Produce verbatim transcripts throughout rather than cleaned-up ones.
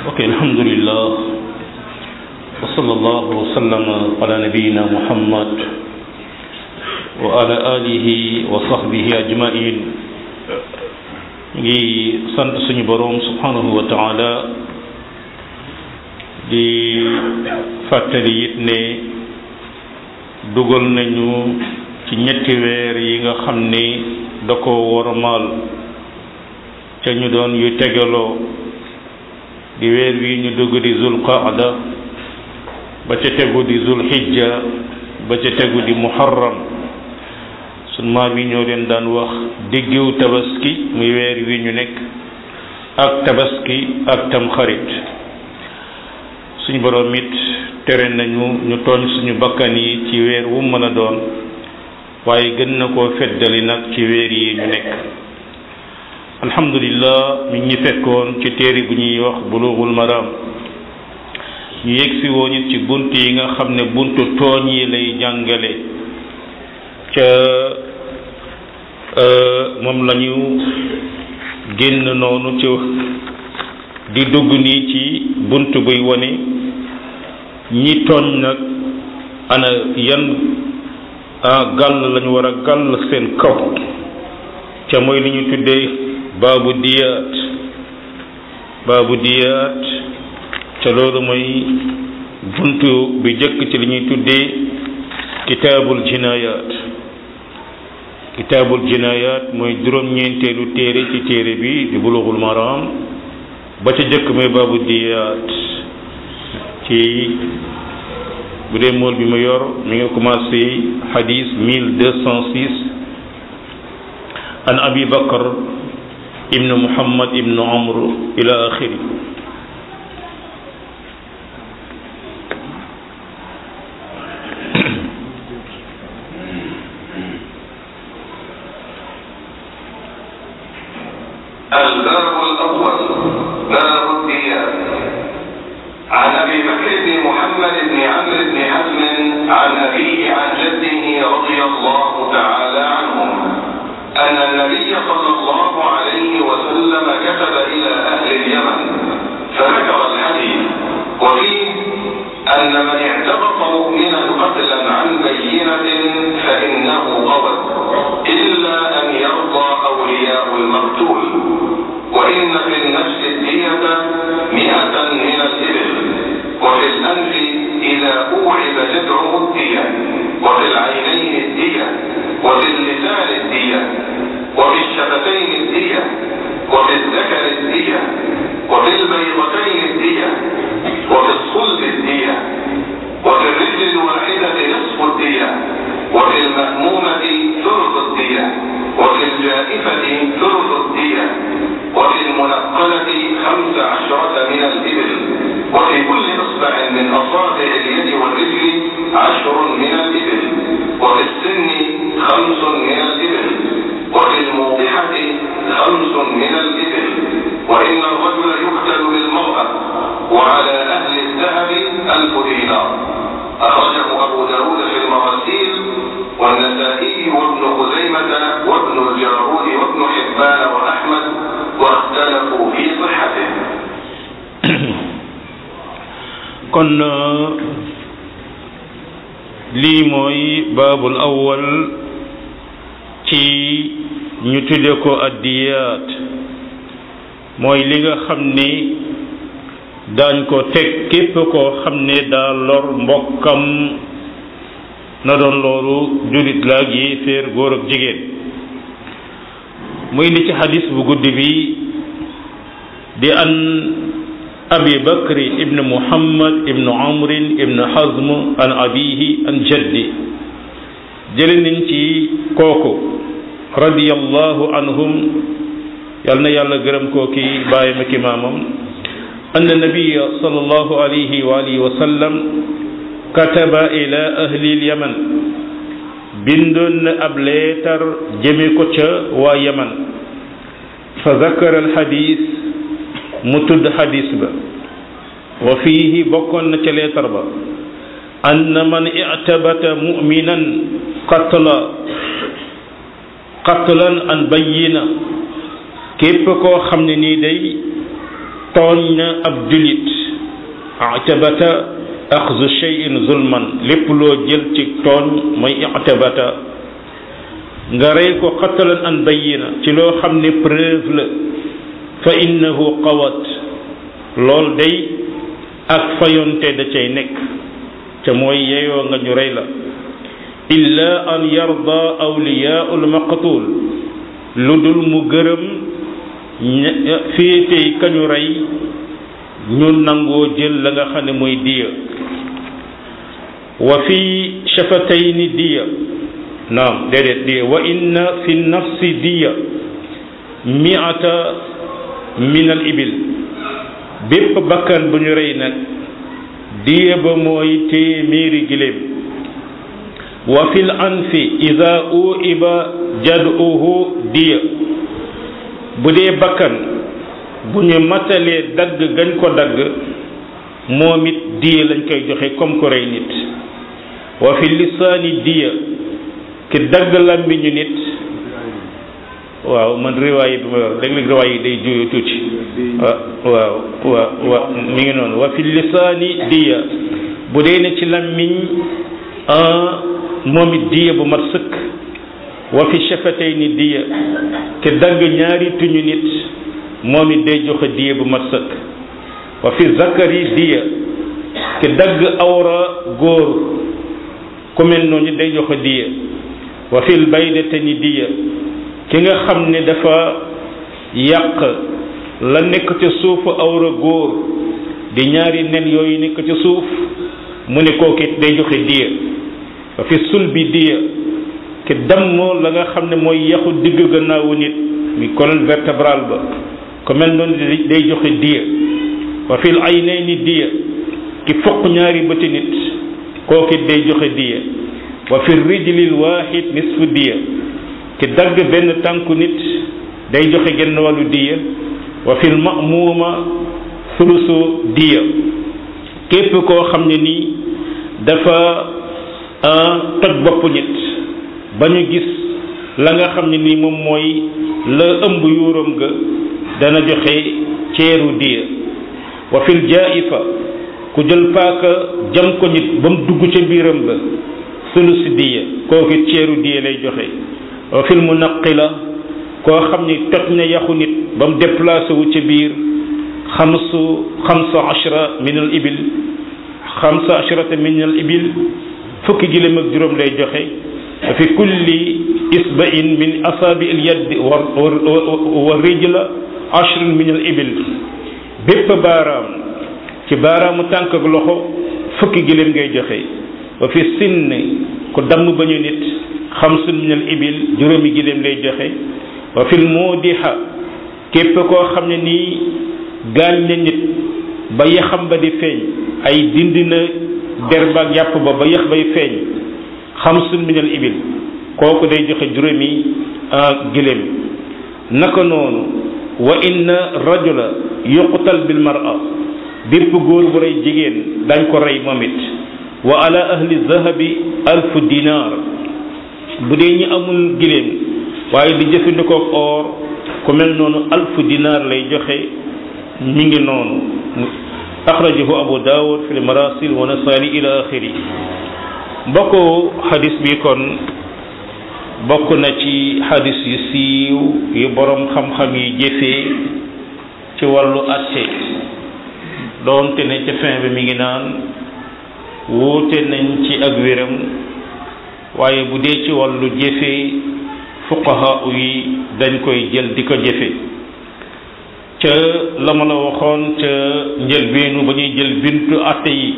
ok alhamdulillah wa sallallahu wa sallama ala nabiyyina muhammad wa ala alihi wa sahbihi ajmain ngi sant suñu boroom subhanahu wa ta'ala di fàttali it ne dugal nañu ci ñetti weer yi nga xam ni da ko wormaal ca ñu doon yu tegaloo di weer wi ñu dugg di zul qaada ba ca tegu di zul hijja ba ca tegu di muharram sun maam yi ñoo leen daan wax diggiw tabaski muy weer wi ñu nekk ak tabaski ak tamxarit suñu boroom it tere nañu ñu tooñ suñu bakkan yi ci weer wu mën a doon waaye gën na koo feddali nag ci weer yi ñu nekk alhamdulillah mi ngi fekkoon ci téere bu ñuy wax bulughul maram ñu yegsi woon it ci bunt yi nga xam ne buntu tooñ yi lay jàngale ca moom lañu génn noonu ci di dugg nii ci bunt buy wone ñi tooñ nag ana yan gàll lañu war a gàll seen kaw ca mooy li ñu tuddee baabu diyaat baabu diyaat ca loolu mooy buntu bi jëkk ci li ñuy tuddee kitaabul jinaayaat kitaabul jinaayaat mooy juróom-ñeenteelu téere ci téere bi di bulughul maram ba ca jëkk mooy baabu diyaat ci bu dee mool bi ma yor mi ngi commencé hadis mille deux cent six an abi bakar ibnu muhammad ibnu amr ila axiri الباب الأول باب الديات عن أبي بكر بن محمد بن عمرو بن حزم عن أبيه عن جده رضي الله تعالى عنهم أن النبي صلى الله عليه وسلم كتب إلى أهل اليمن فذكر الحديث وفيه أن من اعتقد مؤمنا قتلا عن بينة فإنه قود إلا أن يرضى أولياء المقتول وإن في النفس الدية مئة من الإبل وفي الأنف إذا أوعب جذعه الدية وفي العينين الدية وفي اللسان الدية وفي الشفتين الدية وفي الذكر الدية وفي البيضتين الدية وفي الصلب الدية وفي الرجل الواحدة نصف الدية وفي المأمومة ثلث الدية وفي الجائفة ثلث الدية وفي المنقلة خمس عشرة من الإبل وفي كل إصبع من أصابع اليد والرجل عشر من الإبل وفي السن خمس من الإبل وفي الموضحة خمس من الإبل وإن الرجل يقتل بالمرأة وعلى أهل الذهب ألف دينار أخرجه أبو داود في المراسيل والنسائي وابن خزيمة وابن الجارود وابن حبان وأحمد واختلفوا في صحته kon lii mooy baabul awwal ci ñu tudde ko addiyaat mooy li nga xam ni daañ ko teg képp koo xam ne daa lor mbokkam na doon loolu jullit la ak yéeféer góor ak jigéen muy ni ci xadis bu guddi bi di an abi bakri ibn muhammad ibn amrin ibn hazm an abihi an jaddi jële nañ ci kooku radiyallahu anhum yal na yàlla gërëm kooki bàyyam ak maamam anna nabiyya sallallahu alayhi wa alihi wa sallam kataba ila ahli al-yaman bindoon na ab leetar jëme ko ca waa yaman fa zakara al-hadis mu tudd hadis ba wa fiihi bokkoon na ca leetar ba anna man i'tabata mu'minan qatla qatlan an bayyina képp koo xam ne nii day tooñ na ab julit i'tabata axzu shay'in zulman lépp loo jël ci tooñ mooy i'tabata nga rey ko qatalan an bayyina ci loo xam ne preuve la fa innahu qawat lool day ak fayonte da cay nekk te mooy yeyoo nga ñu rey la illa an yarda awliyaa'ul maqtul lu dul mu gërëm féetey kañu rey ñu nangoo jël la nga xam ne mooy diya wa fi shafatayni diya naam déedéet diya wa inna fi nafsi diya mi'ata min al ibil bépp bakkan bu ñu rey nag diya ba mooy téeméeri giléem wa fil anfi ida uiba jad'uhu diya bu dee bakkan bu ñu matalee dagg gañ ko dagg moom it diya lañ koy joxe comme ko rey nit wa fi lisaani diya ki dagg làmmiñu nit waaw man riwaay bi ma yor léeg-léeg riwaay yi day juyu tuuti waaw waaw waaw mi ngi noonu wa fi lisaani diya bu dee ne ci làmmiñ moom it diya bu mat sëkk wa fi shafatayni diya ki dagg ñaari tuñu nit moom it day joxe diya bu mat sëkk wa fi zakari diya ki dagg awra góor ku mel noonu day joxe diya wa fil baydatayni diya ki nga xam ne dafa yàq la nekk ca suufu awra góor di ñaari nen yooyu nekk ca suuf mu ne kooku it day joxe diya wa fi sulbi diya ki damm la nga xam ne mooy yaxu digg gannaawu nit mi colonne vertébrale ba ku mel noonu day joxe diya wa fil aynayni diya ki foq ñaari bëti nit kooku it day joxe diya wa fi rijlil waahid nisfu diya ki dagg benn tànku nit day joxe genn wàllu diya wa fil ma'muuma sulusu diya képp koo xam ne nii dafa toj bopp nit ba ñu gis la nga xam ne nii moom mooy la ëmb yuuram ga dana joxe ceeru diya wa fil jaa'ifa ku jël paaka jam ko nit ba mu dugg ca biiram ba sulusi diya kooku ceeru diya lay joxe wa fil munaqila koo xam ni toj na yaxu nit ba mu déplacé wu ca biir xamsu xamsa ashra min al ibil xamsa ashrata min al ibil fukki giléem ak juróom lay joxe wa fi kulli isba'in min asaabi al yad wa wa rijla ashrun min al ibil bépp baaraam ci baaraamu tànk ak loxo fukki giléem ngay joxe wa fi sinni ku damm ba ñu nit xamsun min al ibil juróomi giléem lay joxe wa fil mudiha képp koo xam ne nii gaañ na nit ba yaxam ba di feeñ ay dindi na der ba yàpp ba ba yax bay feeñ xamsun min al ibil kooku day joxe juróomi giléem naka noonu wa inna rajula yuqtal bil mar'a bépp góor bu rey jigéen dañ ko rey moom it wa ala ahli zahabi alfu dinar bu dee ñi amul giléem waaye di jëfandikoo or ku mel noonu alfu dinar lay joxe mi ngi noonu axrajahu abu daawud fi marasil wa nasali ila axiri mbokku xadis bi kon bokk na ci xadis yu siiw yu borom xam-xam yi jëfee ci wàllu atte doonte ne ca fin bi mi ngi naan wuute nañ ci ak wéram waaye bu dee ci wàllu jëfee fuqaha yi dañ koy jël di ko jëfe ca la ma la waxoon ca njëlbeenu ba ñuy jël bintu atte yi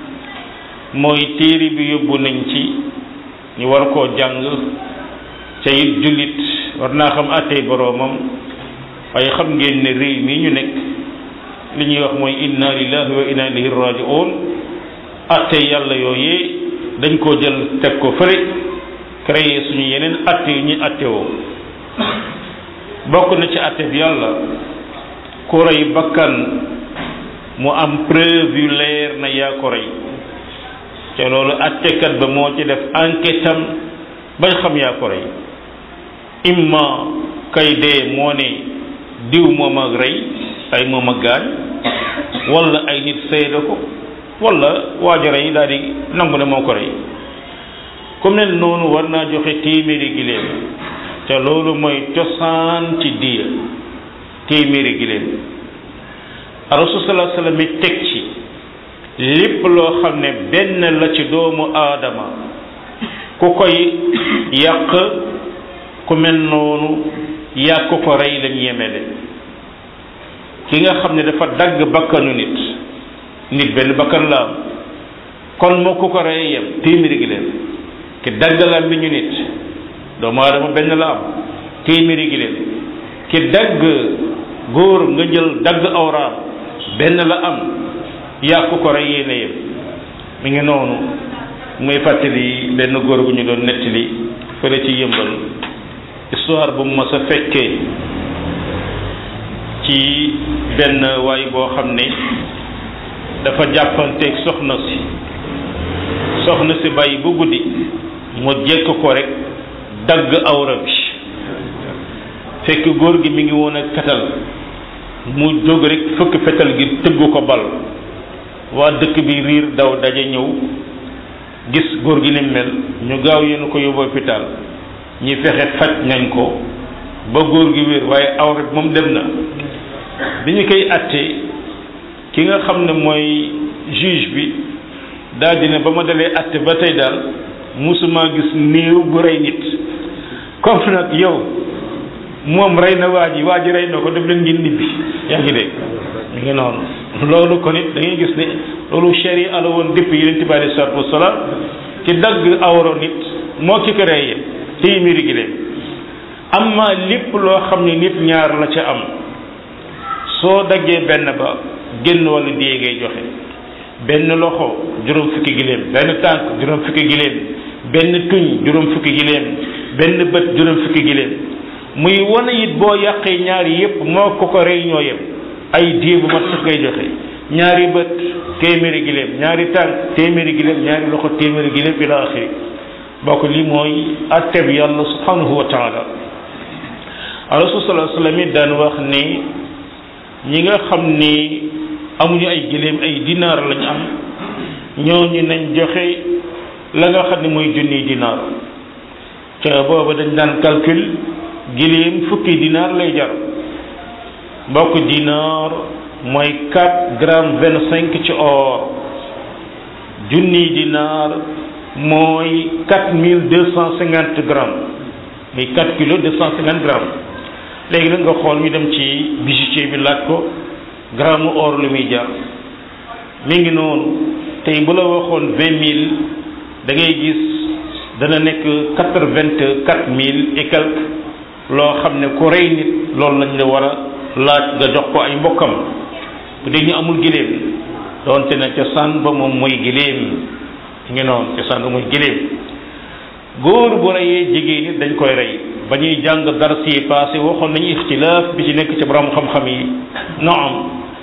mooy téere bi yóbbu nañ ci ñu war koo jàng ca it jullit war naa xam atte boroomam waaye xam ngeen ne réew mi ñu nekk li ñuy wax mooy inna lillahi wa inna ilayhi raji'un atte yàlla yooyee dañ koo jël teg ko fële créé suñu yeneen atte yu ñuy atte woo bokk na ci atte bi yàlla ku rey bakkan mu am preuve yu leer na yaa ko rey te loolu attekat ba moo ci def enquête am bañ xam yaa ko rey imma kay dee moo ne diw moom a rey ay moom a gaañ wala ay nit seede ko wala waajara yi daal di nangu ne moo ko rey ku mel noonu war naa joxe téeméeri giléem te loolu mooy cosaan ci diya téeméeri giléem rasul sallallahu alayhi wasallam mi teg ci lépp loo xam ne benn la ci doomu aadama ku koy yàq ku mel noonu yàq ko rey lañ yemele ki nga xam ne dafa dagg bakkanu nit nit benn bakkan la am kon moo ku ko rey yem téeméeri giléem ki dagg làmmiñu nit doomu aadama benn la am téeméeri giléem ki dagg góor nga jël dagg awraam benn la am yàq ko rey yéene yem mi ngi noonu muy fàttali benn góor gu ñu doon nettali fële ci yëmbal histoire bu mu mas a fekkee ci benn waay boo xam ne dafa jàppanteeg soxna si soxna si bàyyi bu guddi mu jekk ko rek dagg awra bi fekk góor gi mi ngi woon ak fetal mu jóg rek fëkk fetal gi tëggu ko bal waa dëkk bi riir daw daje ñëw gis góor gi ni mel ñu gaaw yéen ko yóbbu hôpital ñi fexe faj nañ ko ba góor gi wér waaye awra bi moom dem na bi ñu koy àttee ki nga xam ne mooy juge bi daal dina ba ma dalee àtte ba tey daal musuma gis néew bu rey nit comme nag yow moom rey na waa ji waa ji rey na ko def leen ngeen nibbi yaa ngi dégg mi ngi noonu loolu kon it da ngay gis ne loolu sharia la woon depuis yonent bi alayhi salaatu wasalaam ci dagg awro nit moo ki ko rey yéen téeméeri gi leen amma lépp loo xam ne nit ñaar la ca am soo daggee benn ba génn wala dee ngay joxe benn loxo juróom fukki giléem benn tànk juróom fukki giléem benn tuñ juróom fukki giléem benn bët juróom fukki giléem muy wane it boo yàqee ñaari yépp moo ko ko rey ñoo yem ay dee bu mat sëf ngay joxe ñaari bët téeméeri giléem ñaari tànk téeméeri giléem ñaari loxo téeméeri giléem ila axiri bokk li mooy atteb yàlla subhanahu wa taala rasul sallallahu alayhi wasallam it daan wax ni ñi nga xam ni amuñu ay giléem ay dinaar lañu am ñooñu nañ joxe la nga xam ne mooy junniy dinaar te booba dañ daan calcul giléem fukki dinaar lay jar mbokk dinaar mooy quatre grammes vingt cinq ci or junniy dinaar mooy quatre mille deux cent cinquante grammes muy quatre kilos deux cent cinquante grammes léegi nag nga xool ñu dem ci bijoutier bi laaj ko gramme or lu muy jar mi ngi noonu tey bu la waxoon vingt mille da ngay gis dana nekk quatre vingt quatre mille et quelque loo xam ne ku rey nit loolu lañ la war a laaj nga jox ko ay mbokkam bu dee ñu amul giléem doonte ne cosaan ba moom mooy giléem ngi noonu cosaan ba mooy giléem góor bu reyee jigéen nit dañ koy rey ba ñuy jàng dars yi passé waxoon nañu ixtilaaf bi ci nekk ci borom xam-xam yi naam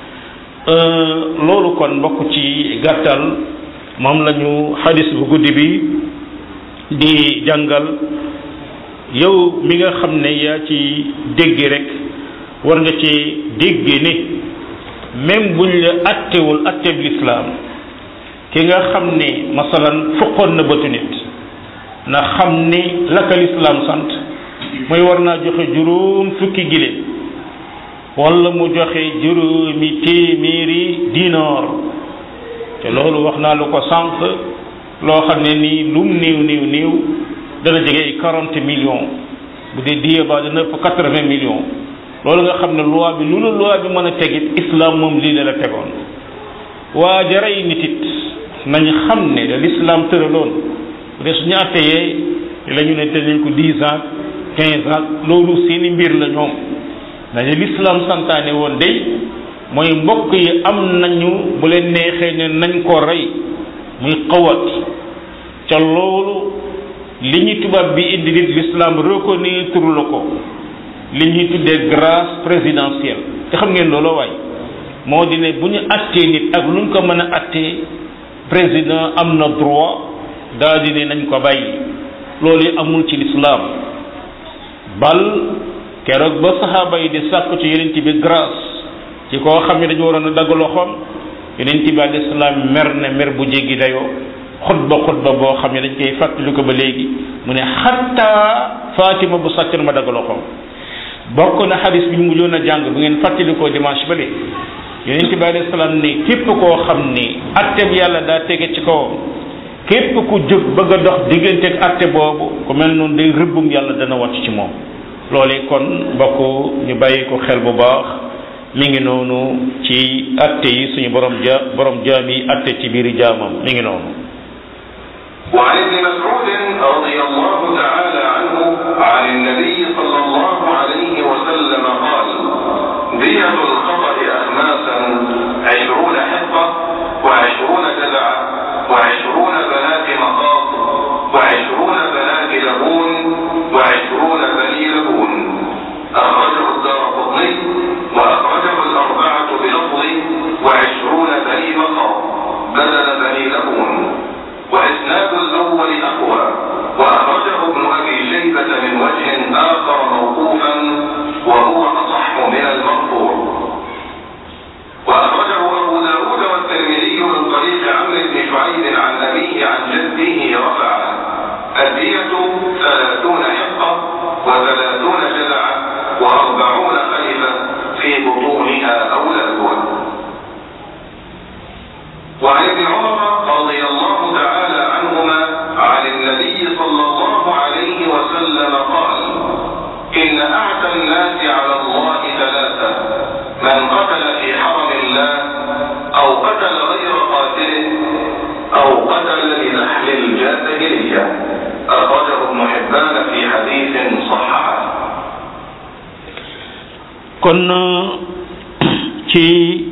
loolu kon mbokk ci gàttal moom la ñu xadis bu guddi bi di jàngal yow mi nga xam ne yaa ci dégg rek war nga ci dégg ne même buñ la attewul atteb lislaam ki nga xam ne masalan fuqoon na bëtu nit na xam ne la ka lislaam sant mooy war naa joxe juróom fukki giléem wala mu joxe juróomi téeméeri dinaar te loolu wax naa lu ko sànq loo xam ne nii lum néew néew néew dana jege ay quarante millions bu dee diye ba dana ëpp quatre-vingts millions loolu nga xam ne loi bi lu la loi bi mën a tegit islam moom lii la la tegoon waa jaray nit it nañ xam ne da l'islam tëraloon bu dee suñu atteyee la ñu ne tëj ko dix ans quinze ans loolu seeni mbir la ñoom dañu l'islam santaane woon day mooy mbokk yi am nañu bu leen neexee ne nañ ko rey muy xawat ca loolu li ñu tubaab bi indi nit l'islam reconnaître la ko li ñuy tuddee grâce présidentielle te xam ngeen loolu waay moo di ne bu ñu attee nit ak lu ñu ko mën a attee président am na droit daal di ne nañ ko bàyyi loolu yi amul ci l'islam bal keroog ba saxaaba yi di sàkku ci yeneen bi grâce ci koo xam ne dañu waroon a dagg loxoom yonent bi alayhi salaam mer ne mer bu jéggi dayoo xutba xutba boo xam ne dañ koy fàttali ko ba léegi mu ne xatta Fatima bu sàccoon ma dagg loxoom. bokk na xadis bi ñu mujjoon a jàng bu ngeen fàttali ko dimanche ba léegi yonent bi alayhi salaam ne képp koo xam ni atteb yàlla daa tege ci kawam képp ku jóg bëgg a dox diggante ak atte boobu ku mel noonu day rëbbum yàlla dana wàcc ci moom. loolee kon mbokk ñu bàyyi ko xel bu baax mi ngi noonu ci atte yi suñu borom ja borom jaam yi atte ci biiri jaamam mi ngi noonu. وعن ابن مسعود رضي الله تعالى عنه عن النبي صلى الله عليه وسلم قال دية الخطأ أخماسا عشرون حقة وعشرون جذعة وعشرون بنات مخاض وعشرون بنات لبون وعشرون بني لبون أخرجه الدارقطني وأخرجه الأربعة بلفظ وعشرون بني مخاض بدل بني لبون وإسناد الأول أقوى وأخرجه ابن أبي شيبة من وجه آخر موقوفا وهو أصح من المرفوع وأخرجه أبو داود والترمذي من طريق عمرو بن شعيب عن أبيه عن جده رفعه الدية ثلاثون حقة وثلاثون جذعة وأربعون خلفة في بطونها أولادها. وعن ابن عمر رضي الله تعالى عنهما عن النبي صلى الله عليه وسلم قال إن أعتى الناس على الله ثلاثة من قتل في حرم الله أو قتل غير قاتله أو قتل لنحل الجاهلية أخرجه ابن حبان في حديث صححه. كنا ci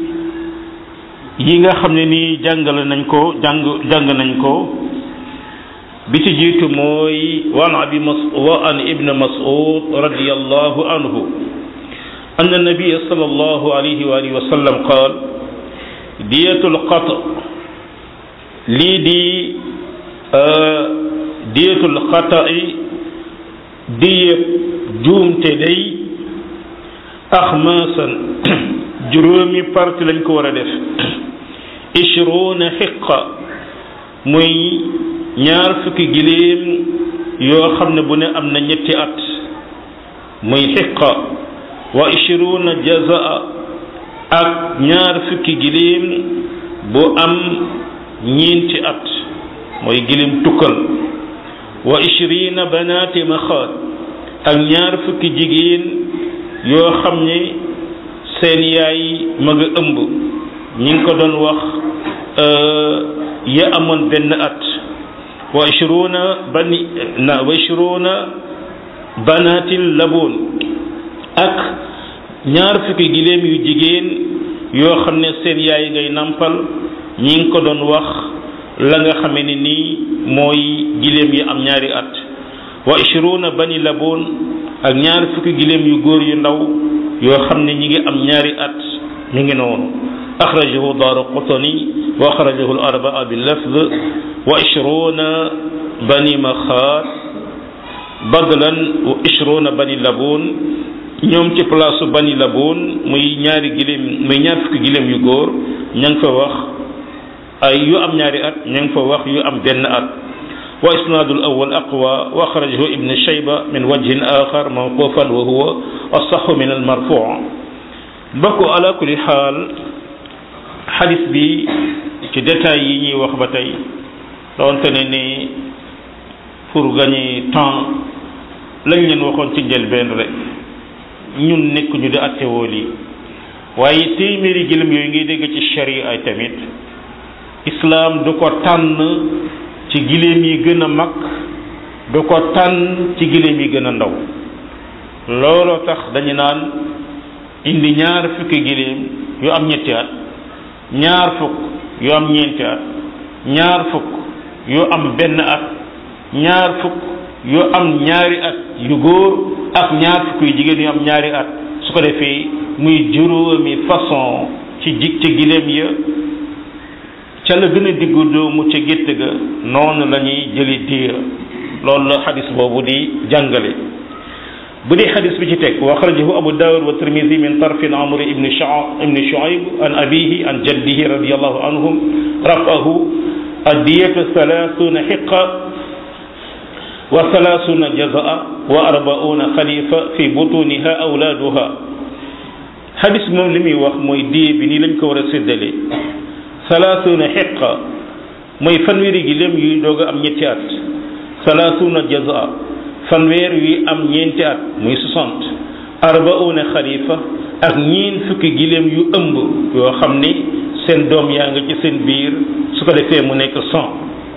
yi nga xam ne nii jàngale nañ ko jàng jàng nañ ko bi ci jiitu mooy waan abi mas wa an ibn mas'ud radiyallahu anhu anna an-nabiy sallallahu alayhi wa alihi wa sallam qaal diyatul qat lii di diyatul xata'i diyeb juumte day axmaasan juróomi parti lañ ko war a def ishruna xiqa muy ñaar fukki giléem yoo xam ne bu ne am na ñetti at muy xiqa wa ishruna jazaa ak ñaar fukki giléem bu am ñeenti at mooy giléem tukkal wa ishrina banaati maxaat ak ñaar fukki jigéen yoo xam ne seen yaay ma nga ëmb ñi ngi ko doon wax ya amoon benn at wa ishruna bani na wa ishruna banatil labun ak ñaar fukki giléem yu jigéen yoo xam ne seen yaay ngay nampal ñi ngi ko doon wax la nga xame ne nii mooy giléem yi am ñaari at wa ishruna bani labun ak ñaar fukki giléem yu góor yu ndaw yoo xam ne ñi ngi am ñaari at mi ngi noonu axrajahu Daaraqutni wa axrajahu al-arbaa bil lafz wa ishruna bani maxaat badlan wa ishruna bani labun ñoom ci place bani labun muy ñaari giléem muy ñaar fukki giléem yu góor ña ngi fa wax ay yu am ñaari at ña ngi fa wax yu am benn at wa isnaadu al-awwal aqwa wa axrajahu ibn shayba min wajhin axar mawqufan wa huwa asahhu min al-marfu' bokk ala kulli xaal xadis bi ci détails yi ñuy wax ba tey doonte ne ni pour gagner temps lañ leen waxoon ci njëlbeen rek ñun nekk ñu di attewoo lii waaye téeméeri gëlëm yooyu ngay dégg ci sharia ay tamit islam du ko tànn ci giléem yi gën a mag du ko tànn ci giléem yi gën a ndaw looloo tax dañu naan indi ñaar fukki giléem yu am ñetti at ñaar fukk yu am ñeenti at ñaar fukk yu am benn at ñaar fukk yu am ñaari at yu góor ak ñaar fukk yu jigéen yu am ñaari at su ko defee muy juróomi façon ci jig ci giléem ya ca la gën a diggu doomu ca gétt ga noonu la ñuy jëli diir loolu la xadis boobu di jàngale bu dee xadis bi ci teg wa axrajahu abu daawud wa tirmidi min tarfin amr ibni shuayb ibni shuayb an abihi an jaddihi radiyallahu anhum rafahu addiyatu thalathuna hiqa wa thalathuna jazaa wa arbauna xalifa fi butuniha awlaaduha xadis moom li muy wax mooy diye bi nii lañ ko war a séddale thalathuna hiqa mooy fanweeri giléem yuy doog a am ñetti at thalathuna jazaa fanweer wi am ñeenti at muy soixante arbauna xalifa ak ñeen fukki giléem yu ëmb yoo xam ni seen doom yaa nga ci seen biir su ko defee mu nekk cent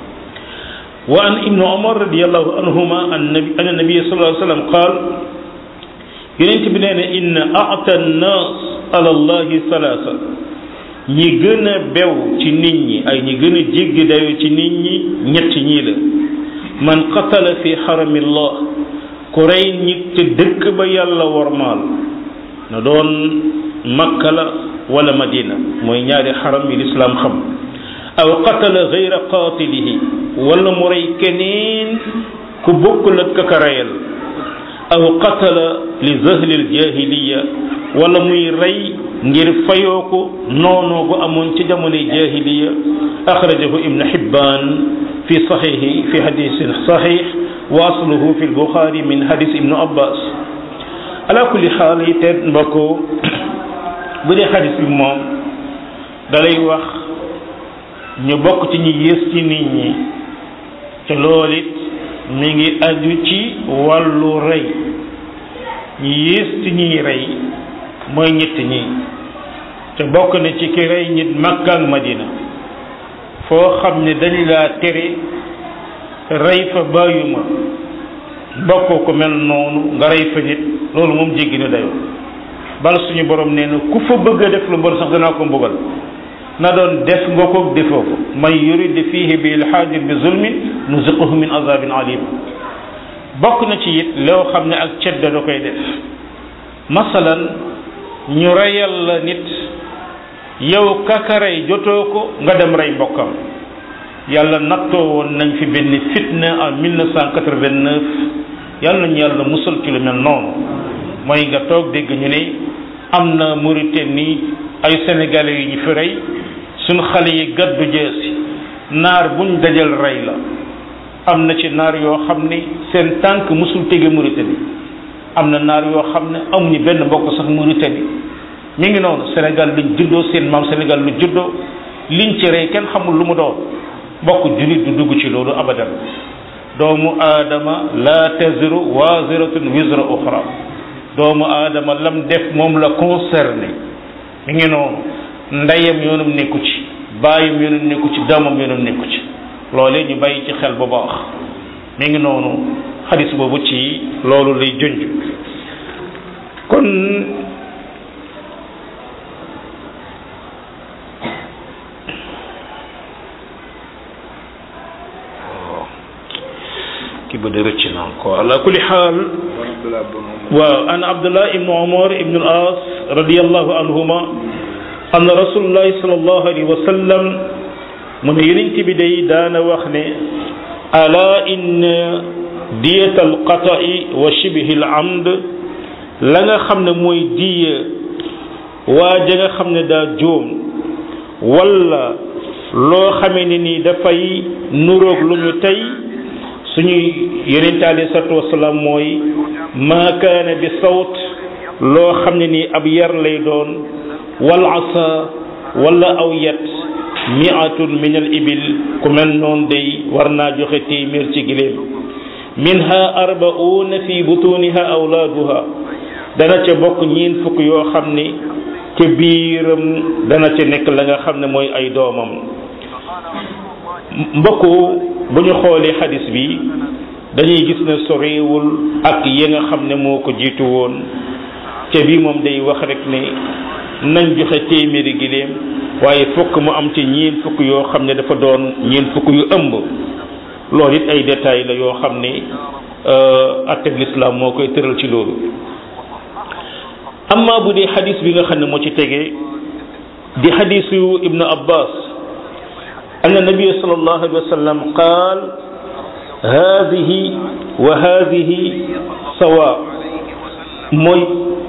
wa an ibnu umar radiallahu anhuma an nabi an nabi sallallahu alayhi wa sallam qaal yonent bi nee na inna a'ta an-nas ala allahi salaasa ñi gën a bew ci nit ñi ay ñi gën a jéggi dayo ci nit ñi ñett ñii la man qatala fi xaramillah ku rey nit te dëkk ba yàlla wormaal na doon makka la wala madina mooy ñaari xaram yi lislaam xam aw qatala gayra qatilihi wala mu rey keneen ku bokkul ak ka reyal aw qatala li zahlil jahiliya wala muy rey ngir fayoo ko noonoo bu amoon ci jamonoy jahiliya axrajahu ibnu Hibbaan fi saxiixi fi hadiisin saxiix wa asluhu fi al-Buxaari min hadiis ibnu Abbaas ala kulli xaal yi te mbokk bu dee hadiis bi moom dalay wax ñu bokk ci ñi yées ci nit ñi te loolu it mi ngi aju ci wàllu rey ñi yées ci ñiy rey mooy ñett ñi te bokk na ci ki rey nit Makka ak Madina foo xam ne dañ laa tere rey fa bàyyuma bokkoo ko mel noonu nga rey fa nit loolu moom jéggi na dayoo bal suñu borom nee na ku fa bëgg a def lu bon sax danaa ko mbugal na doon def nga ko defoo ko man yurid fihi bi ilhaadin bi zulmin nuziquhu min azabin alim bokk na ci it loo xam ne ak cedda da koy def masalan ñu reyal la nit yow kakaray jotoo ko nga dem rey mbokkam yàlla nattoo woon nañ fi benn fitna en mille neuf cent quatre-vingt-neuf yàlla nañu yàlla musal ci lu mel noonu mooy nga toog dégg ñu ne am na Mauritanie ay sénégalais yu ñu fi rey suñ xale yi gaddu jeesi naar buñ dajal rey la am na ci naar yoo xam ne seen tànk musul tege Mauritanie am na naar yoo xam ne amuñu benn mbokk sax Mauritanie mi ngi noonu Sénégal luñ juddoo seen maam Sénégal lu juddoo liñ ci rey kenn xamul lu mu doon bokk jullit du dugg ci loolu abadan doomu aadama la taziru waziratun wizra uxra doomu aadama lam def moom la concerné mi ngi noonu ndeyam yoonam nekku ci baayam yoonam nekku ci doomam yoonam nekku ci loolee ñu bàyyi ci xel bu baax mi ngi noonu xadis boobu ci loolu lay junj kon ki ba de rëcc na ko ala kulli xaal waaw an abdullah ibnu umar ibnu al-as radiyallahu anhuma anna rasulullahi sallallahu alayhi wa sallam mu ne yonent bi day daana wax ne ala inna diyata alqata'i wa shibhi al-amd la nga xam ne mooy diya waa ja nga xam ne daa jóom wala loo xamee ne ni dafay nuroog lu ñu tey suñuy yonente alayhi salatu wasalaam mooy ma kaana bi sawt loo xam ne nii ab yar lay doon wal asa wala aw yat mi'atun min al ibil ku mel noonu day war naa joxe téeméer ci giléem minha arba'una fi butuniha awlaaduha dana ca bokk ñeen fukk yoo xam ni ca biiram dana ca nekk la nga xam ne mooy ay doomam mbokku bu ñu xoolee xadis bi dañuy gis ne sorewul ak yi nga xam ne moo ko jiitu woon te bii moom day wax rek ne nañ joxe téeméeri giléem waaye fukk mu am ci ñeen fukk yoo xam ne dafa doon ñeen fukk yu ëmb loolu it ay détails la yoo xam ne atteb l'islam moo koy tëral ci loolu amma bu dee xadis bi nga xam ne moo ci tegee di xadisu ibnu abbas أن النبي صلى الله عليه وسلم قال هذه وهذه سواء mooy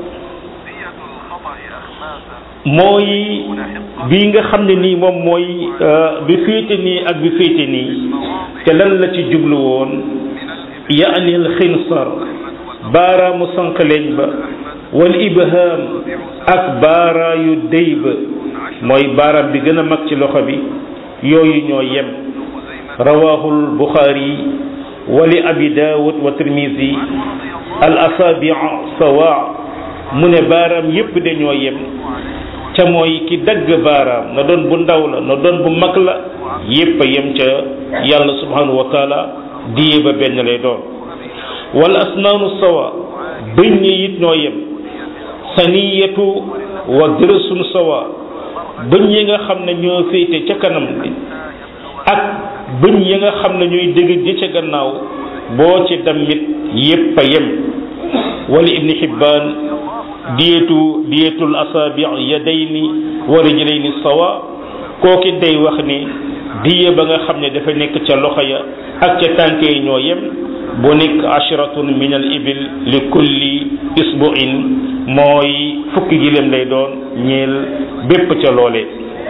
mooy bii nga xam ne nii moom mooy bi féete nii ak bi féete nii te lan la ci jublu woon yaani al xinsar baaraamu sànqaleñ ba wal ibham ak baara yu déy ba mooy baaraam bi gën a mag ci loxo bi yooyu ñoo yem rawahul buxaari wali abi daawud wa tirmisi al asabi sawa mu ne baaraam yépp dañoo yem ca mooy ki dagg baaraam na doon bu ndaw la na doon bu mag la yépp a yem ca yàlla subhanahu wa taala diye ba benn lay doon wal asnaanu sawa bëñ yi it ñoo yem saniyatu wa dërësun sawa bëñ yi nga xam ne ñoo féete ca kanam bi ak bëñ yi nga xam ne ñooy dégg ji ca gannaaw boo ci damit yépp a yem wali ibni hibbaan diyetu diyetul asaabi yadayni wa rijlayni sawa kooki day wax ni diye ba nga xam ne dafa nekk ca loxo ya ak ca tànk yi ñoo yem bu nekk ashratun min al ibil li kulli isbu'in mooy fukki giléem lay doon ñeel bépp ca loole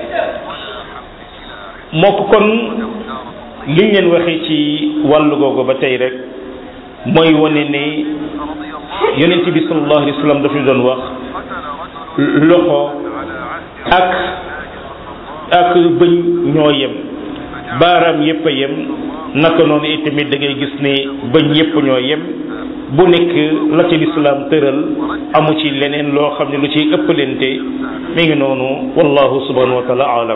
moo ko kon liñ leen waxee ci wàllu googu ba tey rek mooy wane ne yonent bi sallallahu alayhi wa sallam daf ñu doon wax loxo ak ak bëñ ñoo yem baaraam yépp a yem naka noonu itamit da ngay gis ne bëñ yépp ñoo yem bu nekk la ci lislaam tëral amu ci leneen loo xam ne lu ciy ëppalente mi ngi noonu wallahu subhanahu wa taala alam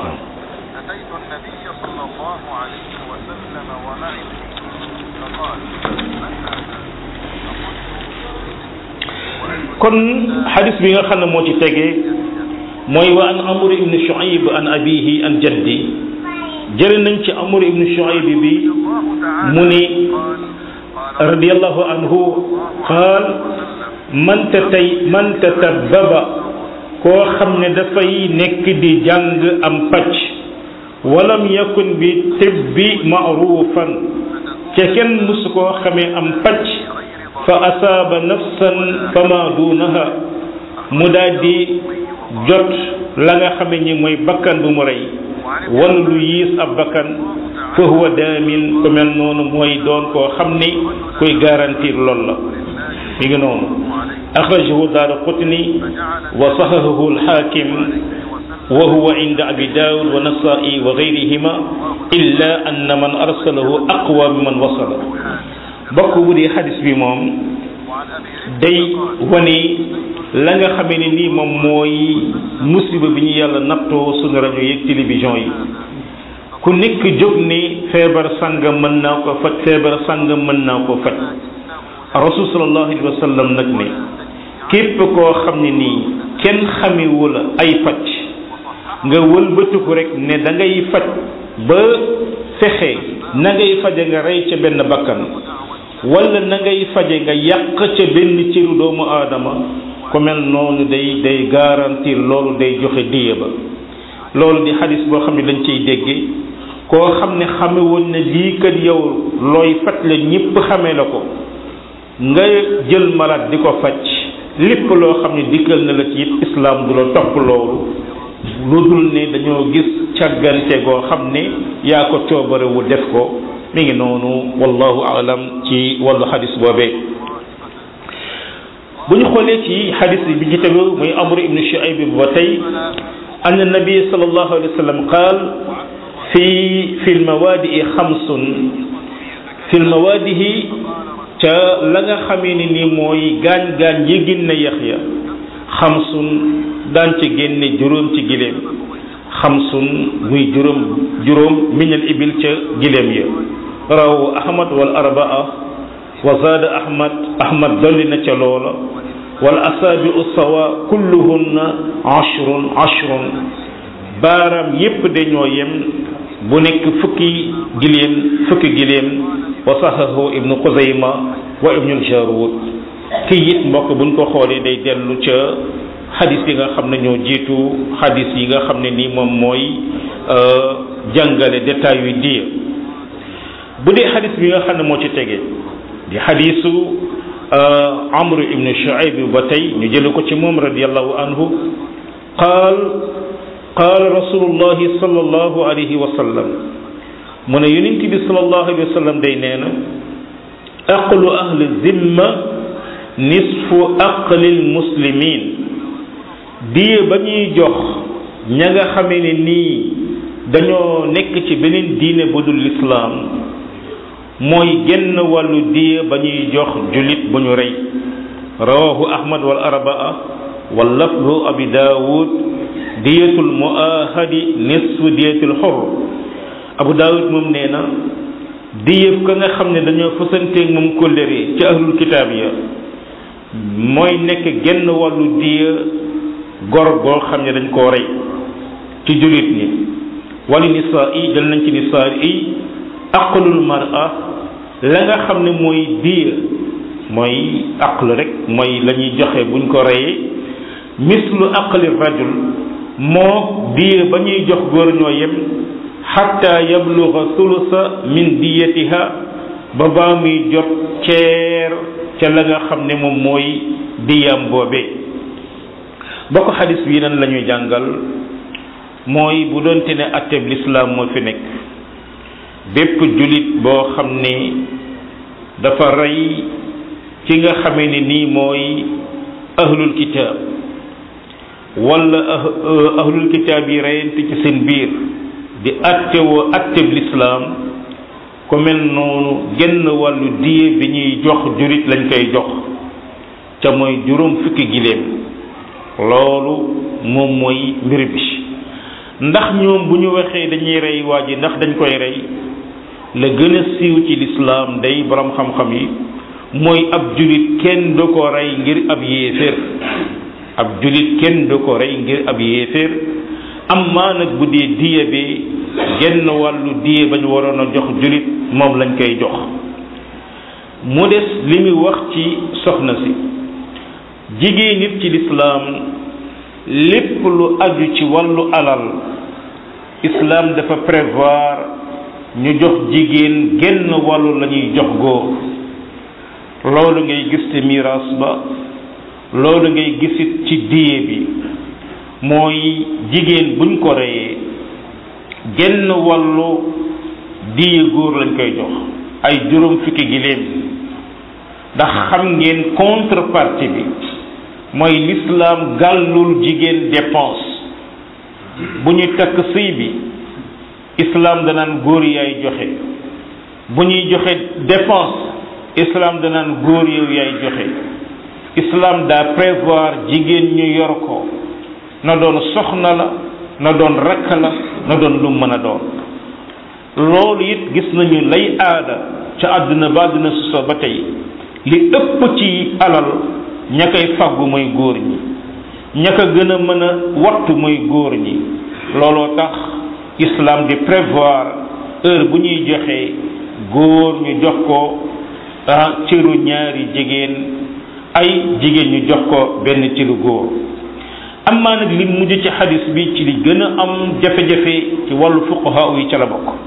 kon xadis bi nga xam ne moo ci tege mooy wa an amr ibn shuayb an abihi an jaddi jële nañ ci amr ibn shuayb bi mu ni radiyallahu anhu qaal man tatay man tatabbaba koo xam ne dafay nekk di jàng am pàcc walam yakun bi tibbi ma'rufan ca kenn musu koo xamee am pàcc fa asaaba nafsan fama duunaha mu daal di jot la nga xame ni mooy bakkan bu mu rey wala lu yiis ab bakkan fa huwa daamin ku mel noonu mooy doon koo xam ni kuy garantir lool la mi ngi noonu axrajahu daaraqutni wa sahahahu alxaakim wa huwa inda abi daawud wa nasaa'i wa gayrihima illa anna man arsalahu aqwa mimman wasala bokk bu dee xadis bi moom day wane la nga xamee ne nii moom mooy musiba bi ñu yàlla nattoo suñu rajo yeeg télévision yi ku nekk jóg ni feebar sàngam mën naa ko faj feebar sàngam mën naa ko faj rasul sallallahu alayhi wa sallam nag ne képp koo xam ne nii kenn xamewu la ay faj nga wëlbatiku rek ne da ngay faj ba fexe na ngay faje nga rey ca benn bakkan wala na ngay faje nga yàq ca benn ciru doomu aadama ku mel noonu day day garantir loolu day joxe diya ba loolu di xadis boo xam ne dañ ciy dégge koo xam ne xame woon na lii kat yow looy faj la ñëpp xamee la ko nga jël malade di ko faj lépp loo xam ne dikkal na la ci it islam du la topp loolu lu dul ne dañoo gis càggante goo xam ne yaa ko coobarewu def ko mi ngi noonu wallahu alam ci wàllu xadis boobee bu ñu xoolee ci xadis bi ci tegu muy amr ibnu shuayb bi ba tey an nabi sallallahu alayhi wa sallam qaal fi fi lmawaadi'i xamsun fi lmawaadihi ca la nga xamee ni ni mooy gaañ-gaañ yi génne yax ya xamsun daan ci génne juróom ci giléem xamsun muy juróom juróom minal ibil ca giléem ya raw ahmad wal arbaa wa zaada ahmad ahmad dolli na ca loola wal asaabi'u sawa kulluhunna ashrun ashrun baaraam yépp dañoo yem bu nekk fukki giléem fukki giléem wa sahahu ibnu xuzayma wa ibnu jarud kii it mbokk buñ ko xoolee day dellu ca xadis yi nga xam ne ñoo jiitu xadis yi nga xam ne nii moom mooy jàngale détails yu diya bu dee xadis bi nga xam ne moo ci tege di xadisu Amr ibn Shuayb ba tey ñu jële ko ci moom radiyallahu anhu qaal qaala rasulullahi sallallahu alayhi wa sallam mu ne yonent bi sallallahu alayhi wa sallam day nee na aqlu ahli zimma nisfu aqlil muslimin diye ba ñuy jox ña nga xamee ne nii dañoo nekk ci beneen diine bu dul lislaam mooy genn wàllu diye ba ñuy jox jullit bu ñu rey rawahu ahmad wal arbaa wal lafdu abi daawud diyatul muahadi nisfu diyatul xor abu daawud moom nee na diyëf ka nga xam ne dañoo fasanteeg moom kóllëre ci ahlul kitaab ya mooy nekk genn wàllu diya gor goo xam ne dañ koo rey ci jullit ñi wali nisaa yi dal nañ ci nisaa yi aqlul mar'a la nga xam ne mooy diya mooy aql rek mooy la ñuy joxe buñ ko reyee mislu aqli rajul moo diya ba ñuy jox góor ñoo yem xatta yabluga sulusa min diyatiha ba baa muy jot ceer ca la nga xam ne moom mooy diyam boobee ba ko xadis bi nan la ñuy jàngal mooy bu doonte ne atteb lislaam moo fi nekk bépp julit boo xam ne dafa rey ci nga xamee ne nii mooy ahlul kitaab wala ahlul kitaab yi reyante ci seen biir di atte woo atteb lislaam ku mel noonu genn wàllu diye bi ñuy jox jurit lañ koy jox ca mooy juróom fukki giléem loolu moom mooy mbir bi ndax ñoom bu ñu waxee dañuy rey waa ji ndax dañ koy rey la gën a siiw ci lislaam day borom xam-xam yi mooy ab julit kenn du ko rey ngir ab yéeféer ab julit kenn du ko rey ngir ab yéeféer amma nag bu dee diye bi genn wàllu diye ba ñu waroon a jox julit moom lañ koy jox mu des li muy wax ci soxna si jigéen nit ci lislaam lépp lu aju ci wàllu alal islam dafa prévoir ñu jox jigéen genn wàllu la ñuy jox góor loolu ngay gis ci miraas ba loolu ngay gisit ci diye bi mooy jigéen buñ ko reyee genn wàllu diye góor lañ koy jox ay juróom fukki giléem ndax xam ngeen contrepartie bi mooy l'islam gàllul jigéen dépense bu ñuy takk sëy bi islam danaan góor yaay joxe bu ñuy joxe dépense islam danaan góor yow yaay joxe islam daa prévoir jigéen ñu yor ko na doon soxna la na doon rakk la na doon lu mën a doon loolu it gis nañu lay aada ca àdduna ba àdduna su so ba tey li ëpp ci alal ña koy faggu mooy góor ñi ña ko gën a mën a wattu mooy góor ñi looloo tax islam di prévoir heure bu ñuy joxe góor ñu jox ko ah cëru ñaari jigéen ay jigéen ñu jox ko benn cëru góor amaa nag li mujj ci xadis bi ci li gën a am jafe-jafe ci wàllu fuqaha yi ca la bokk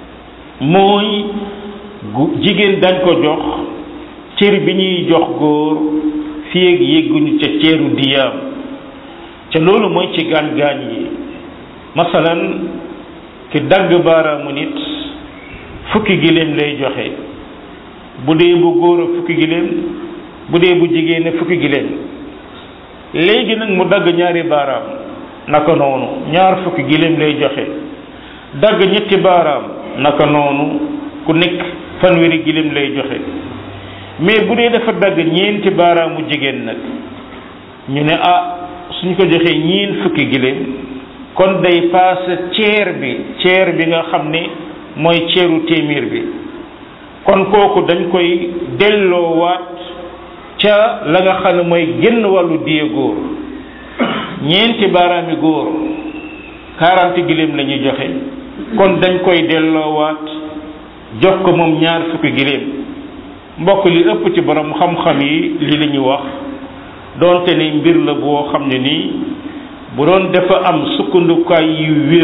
mooy jigéen dañ ko jox cër bi ñuy jox góor fii ak yégguñu ca ceeru diyaam ca loolu mooy ci gaañ-gaañ yi masalan ki dagg baaraamu nit fukki giléem lay joxe bu dee bu góor a fukki giléem bu dee bu jigéen ne fukki giléem léegi nag mu dagg ñaari baaraam naka noonu ñaar fukki giléem lay joxe dagg ñetti baaraam naka noonu ku nekk fanweeri giléem lay joxe mais bu dee dafa dagg ñeenti baaraamu jigéen nag ñu ne ah suñ ko joxee ñeen fukki giléem kon day paase ceer bi ceer bi nga xam ne mooy ceeru téeméer bi kon kooku dañ koy delloowaat ca la nga xam ne mooy génn wàllu diye góor ñeenti baaraami góor quarante giléem la ñuy joxe kon dañ koy delloowaat jox ko moom ñaar fukki giléem mbokk li ëpp ci borom xam-xam yi lii la ñuy wax doonte ne mbir la boo xam ne nii bu doon dafa am sukkandukaay yu wér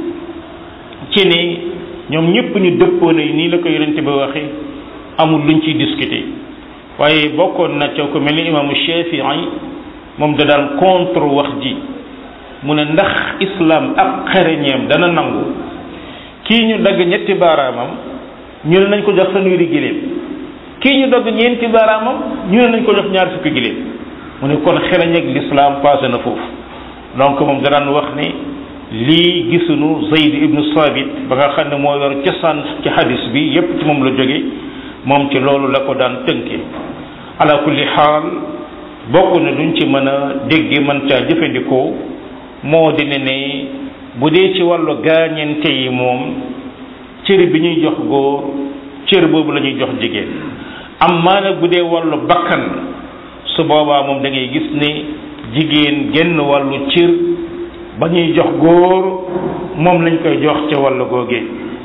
ci ne ñoom ñëpp ñu dëppoo ne nii la ko yonente ba waxe amul luñ ciy discuter waaye bokkoon na ca ko mel ni imaamu Shafii moom da daan contre wax ji mu ne ndax islam ak xereñeem dana nangu kii ñu dagg ñetti baaraamam ñu ne nañ ko jox fanweeri giléem kii ñu dagg ñeenti baaraamam ñu ne nañ ko jox ñaar fukki giléem mu ne kon xereñ ak l'islam passé na foofu. donc moom da daan wax ne lii gisuñu Zayd ibnu Sabit ba nga xam ne moo yor cosaan ci hadis bi yépp ci moom la jóge moom ci loolu la ko daan tënke ala kulli xaal bokk na duñ ci mën a dégg mën caa jëfandikoo moo di ne ne bu dee ci wàllu gaañente yi moom cër bi ñuy jox góor cër boobu la ñuy jox jigéen am maana bu dee wàllu bakkan su boobaa moom da ngay gis ne jigéen genn wàllu cër ba ñuy jox góor moom lañ koy jox ca wàllu googee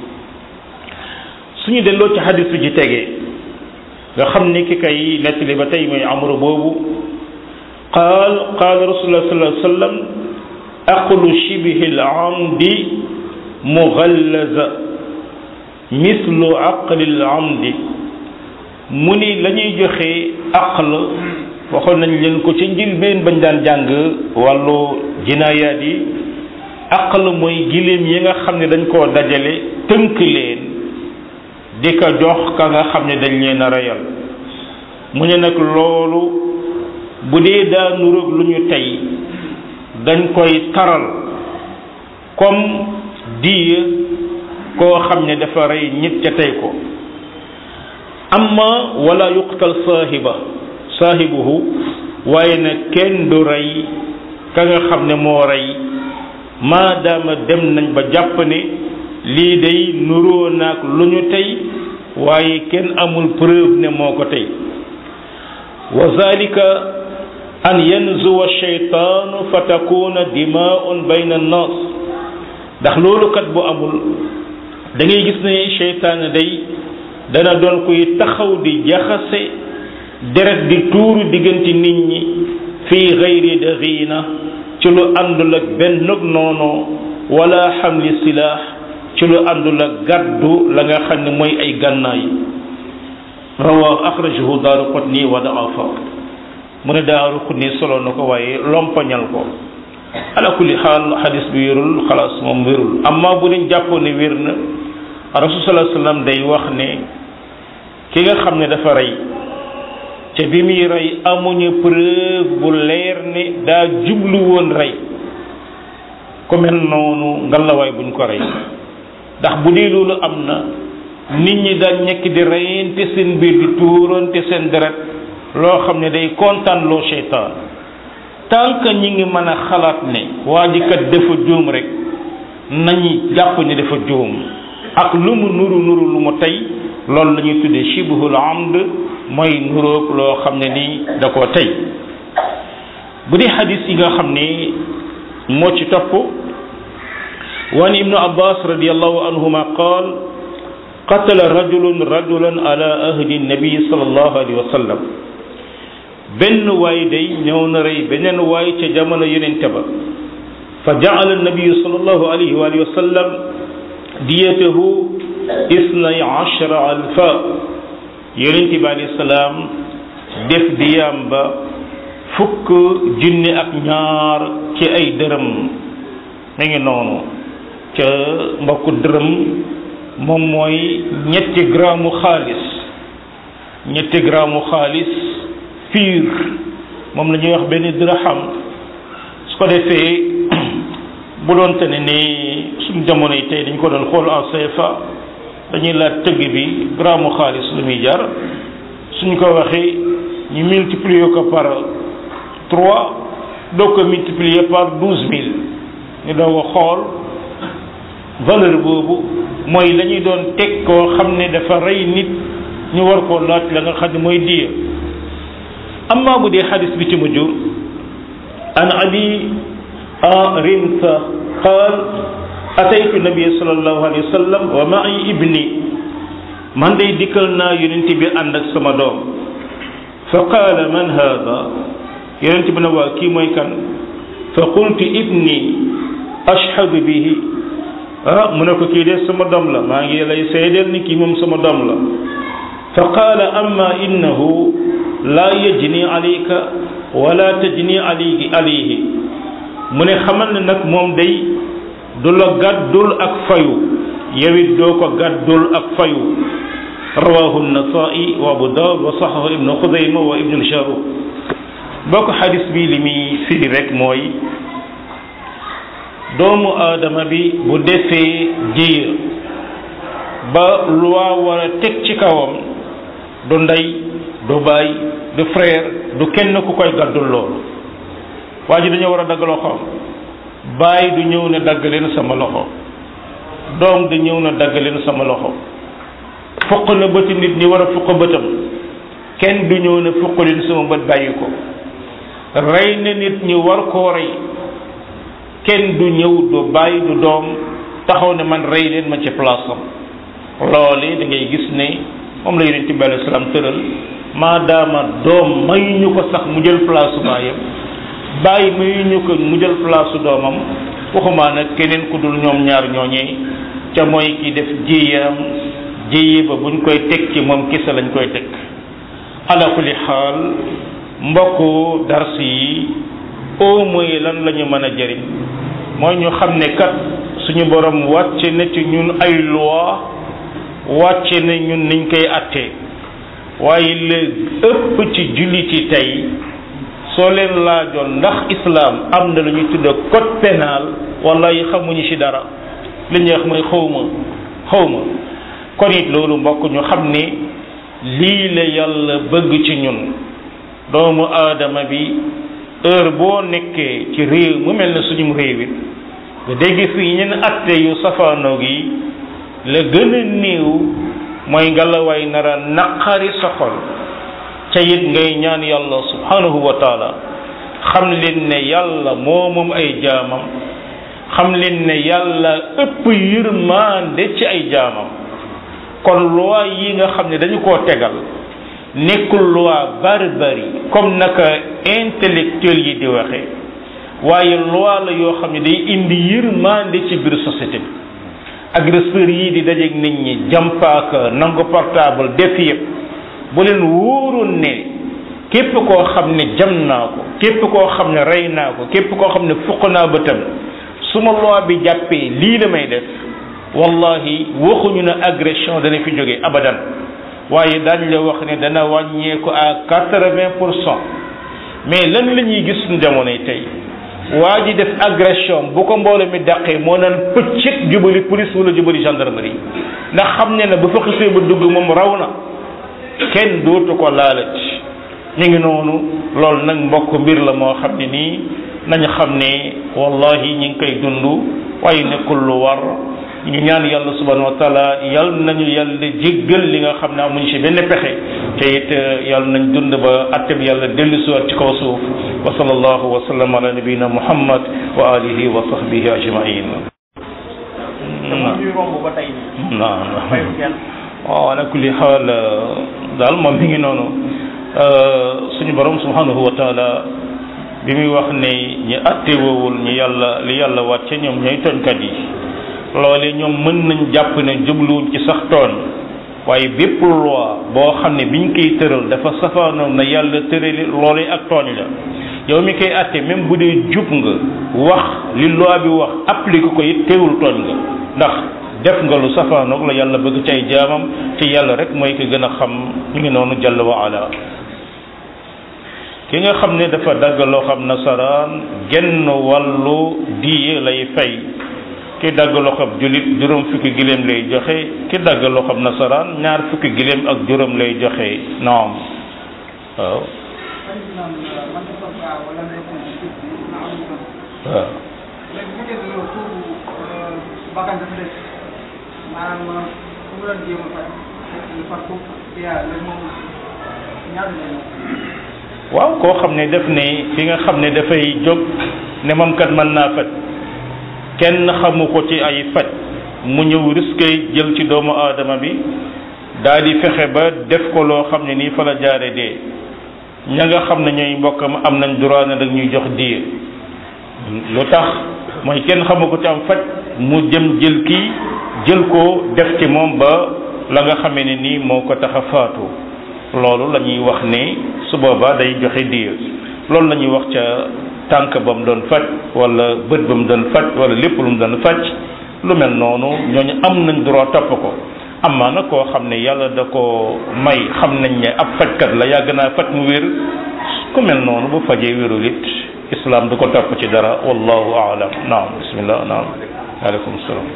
suñu delloo ci hadis ji tegee nga xam ni ki kay nettali ba tey mooy amru boobu qaal qaala rasulullah sallallahu alayhi wa sallam aqlu shibhi al-amdi mughallaza mislu aqli al-amdi mu ni la ñuy joxe aql waxoon nañ leen ko ci njëlbeen bañ daan jàng wàllu jinaayaat yi aql mooy giléem yi nga xam ne dañ koo dajale tënk leen di ko jox ka nga xam ne dañ leen a reyal mu ne nag loolu bu dee daa nuroog lu ñu tey dañ koy taral comme diya koo xam ne dafa rey nit ca tey ko amma wala yuqtal saahiba saahibuhu waaye nag kenn du rey ka nga xam ne moo rey maadaama dem nañ ba jàpp ne lii day nuroo naag lu ñu tey waaye kenn amul preuve ne moo ko tey wa zalika an yanzuwa shaytaanu fa takuna dimaa'un bayna an-naas ndax loolu kat bu amul da ngay gis ne shaytaan day dana doon kuy taxaw di jaxase deret di tuuru diggante nit ñi fii gayri daxiina ci lu àndul ak benn noonu wala xamli silaax ci lu àndul ak gàddu la nga xam ne mooy ay gànnaay rawa axrajahu Daaraqutni wa da'afa mu ne Daaraqutni solo na ko waaye lompañal ko ala kulli xaal xadis bi wérul xalaas moom wérul amma bu ñu jàppoon ne wér na rasul sallallahu alayhi wasallam day wax ne ki nga xam ne dafa rey te bi muy rey amuñu preuve bu leer ne daa jublu woon rey ku mel noonu ngalawaay buñ ko rey ndax bu dee loolu am na nit ñi daal ñekk di reyante seen biir di tuurante seen deret loo xam ne day kontaan loo seytaan tant que ñi ngi mën a xalaat ne waa ji kat dafa juum rek nañu jàpp ne dafa juum ak lu mu nuru nuru lu mu tey loolu la ñuy tuddee shibhul amd mooy nuroog loo xam ne ni da koo tey bu dee xadis yi nga xam ne moo ci topp waan ibnu abbas radiallahu anhuma qaal qatala rajulun rajulan ala ahdi nabi sallallahu alayhi wa sallam benn waay day ñëw na rey beneen waay ca jamono yonente ba fa jaala nabiyu sallallahu alayhi wa sallam diyatahu isnay ashara alfa yonente bi alayhi salaam def diyaam ba fukk junne ak ñaar ci ay dërëm mi ngi noonu ca mbokku dërëm moom mooy ñetti gramme xaalis ñetti gramme xaalis pur moom la ñuy wax benn dirham su ko defee bu doon te ne ni suñ jamono yi tey dañ ko doon xool en C F A dañuy laaj tëgg bi gramme xaalis lu muy jar suñ ko waxee ñu multiplier ko par trois doo ko multiplier par douze mille ñu doog a xool valeur boobu mooy la ñuy doon teg koo xam ne dafa rey nit ñu war koo laaj la nga xam ne mooy diya amma bu dee xadis bi ci mujj an abi rimta qaal ataytu nabiya sallallahu alayhi wa sallam wa ma'i ibni man day dikkal naa yonent bi ànd ak sama doom fa qaala man hada yonent bi ne waa kii mooy kan fa qultu ibni ashhadu bihi ah mu ne ko kii de sama doom la maa ngi lay seedeel ni kii moom sama doom la fa qaala amma innahu laa yajni alayka wala tajni alayhi alayhi mu ne xamal ne nag moom day du la gàddul ak fayu yowit doo ko gàddul ak fayu rawahu an-Nasaa'i wa Abu Daawud wa sahahu ibnu Xuzayma wa ibnu Sharuq bokk xadis bi li muy firi rek mooy doomu aadama bi bu defee jiya ba loi war a teg ci kawam du ndey du baay du frère du kenn ku koy gàddul loolu waa ji dañoo war a dagg loxoom baay du ñëw ne dagg leen sama loxo doom du ñëw ne dagg leen sama loxo fuq na bëti nit ñi war a fuq bëtam kenn du ñëw ne fuq leen sama bët bàyyi ko rey na nit ñi war koo rey kenn du ñëw du bàyyi du doom taxaw ne man rey leen ma ci place am loole da ngay gis ne moom la yonent bi alayhi salaam tëral maadaama doom mayuñu ko sax mu jël place baayam bàyyi mayuñu ko mu jël place doomam waxumaa nag keneen ku dul ñoom ñaar ñooñee ca mooy ki def jiyam jiye ba buñ koy teg ci moom kese lañ koy teg ala kulli xaal mbokku dars yi au moins lan la ñu mën a jëriñ mooy ñu xam ne kat suñu borom wàcce na ci ñun ay loi wàcce na ñun niñ koy attee waaye la ëpp ci jullit yi tey soo leen laajoon ndax islam am na lu ñuy tudde code pénal wallahi xamuñu ci dara li ñuy wax mooy xawma xawma kon it loolu mbokk ñu xam ne lii la yàlla bëgg ci ñun doomu aadama bi heure boo nekkee ci réew mu mel ne suñu réew it nga dégg fii ñenn atte yu safaanoog yi la gën a néew mooy ngalawaay nara naqari sa xol ca it ngay ñaan yàlla subhanahu wa taala xam leen ne yàlla moo moom ay jaamam xam leen ne yàlla ëpp yërmande ci ay jaamam kon loi yi nga xam ne dañu koo tegal nekkul loi barbarie comme naka intellectuel yi di waxe waaye loi la yoo xam ne day indi yërmande ci biir société bi agresseurs yi di dajeeg nit ñi jàmpaaka nangu portable def yëpp bu leen wóoroon ne képp koo xam ne jam naa ko képp koo xam ne rey naa ko képp koo xam ne fuq naa bëtam su ma loi bi jàppee lii la may def wallahi waxuñu ne agression dana fi jóge abadan waaye daañu la wax ne dana wàññeeku à quatre-vingts pour cent mais lan la ñuy gis suñu jamonoy tey waa ji def agression bu ko mbooloo mi dàqee moo naan pëccit jubali police wala jubali gendarmerie ndax xam ne na bu fa xisee ba dugg moom raw na kenn dootu ko laalat ñu ngi noonu loolu nag mbokk mbir la moo xam ne nii nañu xam ne wallahi ñi ngi koy dund waaye nekkul lu war ñu ñaan yàlla subhanahu wa taala yal nañu yàlla jéggal li nga xam ne amuñu ci benn pexe te it yàlla nañ dund ba atteb yàlla dellu siwaat ci kaw suuf wa sallallahu wa sallam ala nabiyina muhammad wa alihi wa sahbihi ajmain naam waaw ala kulli xaal daal moom mi ngi noonu suñu borom subhanahu wa taala bi muy wax ne ñi attewoowul ñi yàlla li yàlla wàcce ñoom ñooy tooñkat yi loole ñoom mën nañ jàpp ne jubluwuñ ci sax tooñ waaye bépp loi boo xam ne biñ koy tëral dafa safaanoon na yàlla tërali loole ak tooñ la yow mi koy atte même bu dee jub nga wax li loi bi wax applique ko it teewul tooñ nga ndax def nga lu safaanoog la yàlla bëgg cay jaamam te yàlla rek mooy ko gën a xam ñu ngi noonu jalla wa ala ki nga xam ne dafa dagg loo xam nasaraan genn wàllu diye lay fay ki dagg loxob julit juróom fukki giléem lay joxe ki dagg loxob nasaraan ñaar fukki giléem ak juróom lay joxe naam waaw waaw koo xam ne def ne fi nga xam ne dafay jóg ne moom kat mën naa faj kenn xamu ko ci ay faj mu ñëw risqué jël ci doomu aadama bi daal di fexe ba def ko loo xam ne nii fa la jaare dee ña nga xam ne ñooy mbokkam am nañ droit ne dag ñuy jox diir lu tax mooy kenn xamu ko ci am faj mu jëm jël kii jël ko def ci moom ba la nga xamee ne nii moo ko tax a faatu loolu la ñuy wax ne su boobaa day joxe diya loolu la ñuy wax ca tànk ba mu doon faj wala bët ba mu doon faj wala lépp lu mu doon faj lu mel noonu ñooñu am nañ droit topp ko amaa nag koo xam ne yàlla da ko may xam nañ ne ab fajkat la yàgg naa faj mu wér ku mel noonu bu fajee wérul it islam du ko topp ci dara wallahu aalam naam bismillah naam waaleykum salaam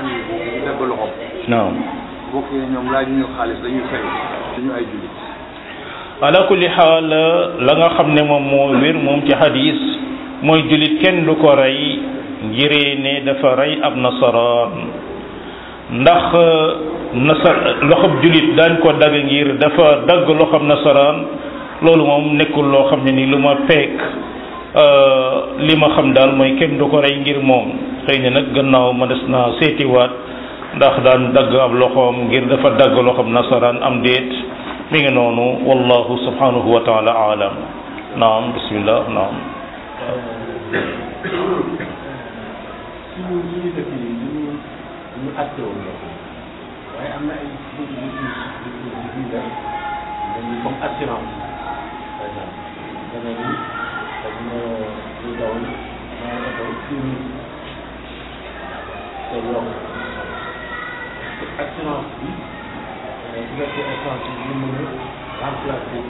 naam bokk ñoom laaj ñu xaalis dañuy fay dañu ay jullit ala kulli xaal la nga xam ne moom moo wér moom ci hadis mooy jullit kenn du ko rey ngiree ne dafa rey ab nasaraan ndax nasar loxob jullit daañ ko dagg ngir dafa dagg loxob nasaraan loolu moom nekkul loo xam ne ni lu ma fekk li ma xam daal mooy kenn du ko rey ngir moom xëy na nag gannaaw ma des naa seetiwaat ndax daan dagg ab loxoom ngir dafa dagg loxob nasaraan am déet mi ngi noonu wallahu subhanahu wa taala alam naam bismillah naam suñu suñu dëkk yi ñu ñu acté woon waaye am na ay yu yu yu def dañuy comme assurance par exemple dana ni dañu ñu dawal maa ngi daw six mille te yokk assurance bi su fekkee assurance bi ñu mën a remplacer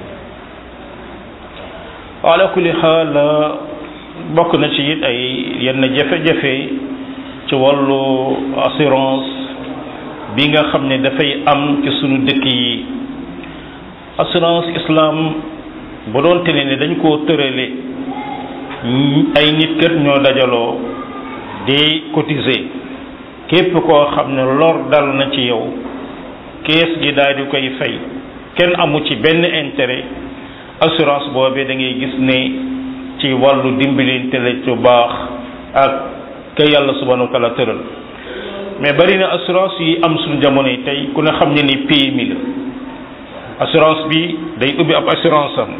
ala kulli xaal bokk na ci it ay yenn jafe-jafe ci wàllu assurance bi nga xam ne dafay am ci sunu dëkk yi assurance islam bu doon tene ne dañ koo tërale ay nit kat ñoo dajaloo di cotiser képp koo xam ne lor dal na ci yow kees gi daal di koy fay kenn amu ci benn intérêt assurance boobee da ngay gis ne ci wàllu dimbalante la ci baax ak ka yàlla subhanahu wa taala tëral mais bari na assurance yi am suñu jamono yi tey ku ne xam ne ni P M I la assurance bi day ubbi ab assurance am